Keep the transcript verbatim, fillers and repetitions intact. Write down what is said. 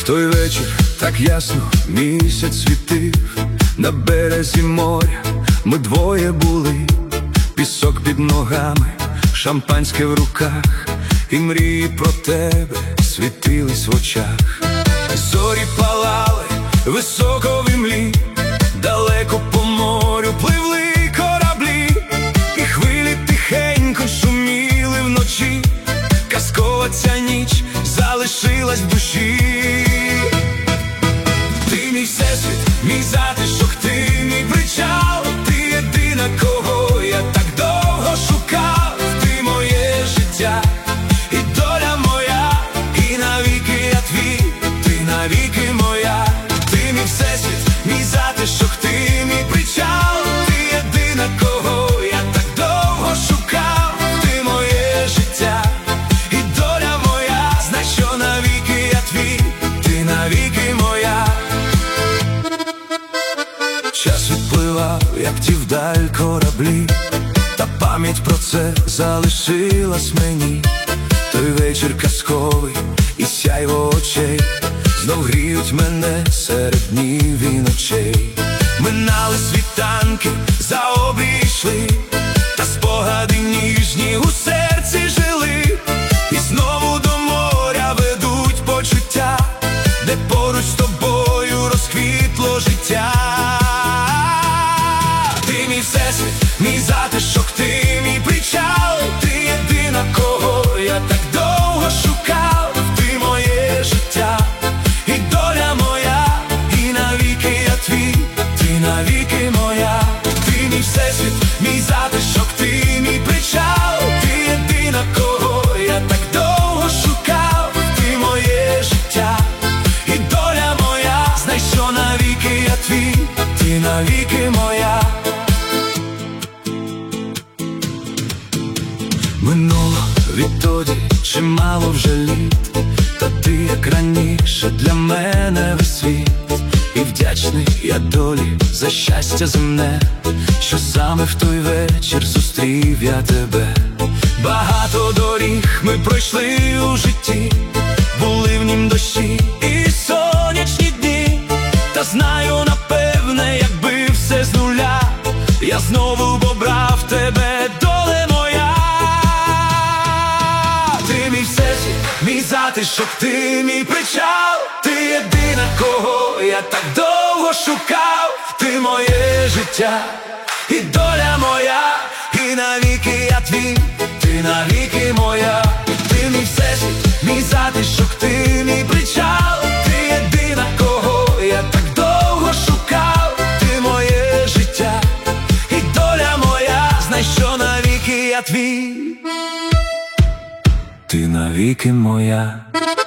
В той вечір так ясно місяць світив, на березі моря ми двоє були. Пісок під ногами, шампанське в руках, і мрії про тебе світились в очах. Зорі палали високо в імлі, далеко по морю пливли кораблі, і хвилі тихенько шуміли вночі. Казкова ця ніч залишилась в душі. Ти мій всесвіт, мій затишок, ти мій причал, ти єдина, кого я так довго шукав. Ти моє життя і доля моя, і навіки я твій, ти навіки моя. Ти мій всесвіт, мій затишок, ти мій причал, ти єдина, кого я так довго шукав. Ти моє життя і доля моя, знай, що навіки я твій, ти навіки моя. Час відпливав, як ті вдаль кораблі, та пам'ять про це залишилась мені. Той вечір казковий і сяйво очей знов гріють мене серед днів і ночей. Минали світанки, за обрій йшли, та спогади ніжні у серці жили. І знову до моря ведуть почуття, де поруч з тобою розквітло життя. Ти мій всесвіт, мій затишок, ти мій причал, ти єдина, кого я так довго шукав. Ти моє життя і доля моя, і навіки я твій, ти навіки моя. Ти мій всесвіт, мій затишок, ти мій причал, ти єдина, кого я так довго шукав. Ти моє життя і доля моя, знай, що навіки я твій, ти навіки моя. Минуло відтоді чимало вже літ, та ти, як раніше, для мене весь світ. І вдячний я долі за щастя земне, що саме в той вечір зустрів я тебе. Багато доріг ми пройшли у житті, були в нім дощі і сонячні дні. Та знаю, напевне, якби все з нуля, я знову б обрав тебе, доле моя. Ти мій всесвіт, мій затишок, ти мій причал, ти єдина, кого я так довго шукав. Ти моє життя і доля моя, і навіки я твій, ти навіки моя. Ти мій всесвіт, мій затишок, ти мій причал, ти єдина, кого я так довго шукав. Ти моє життя і доля моя, знай, що навіки я твій, ти навіки моя.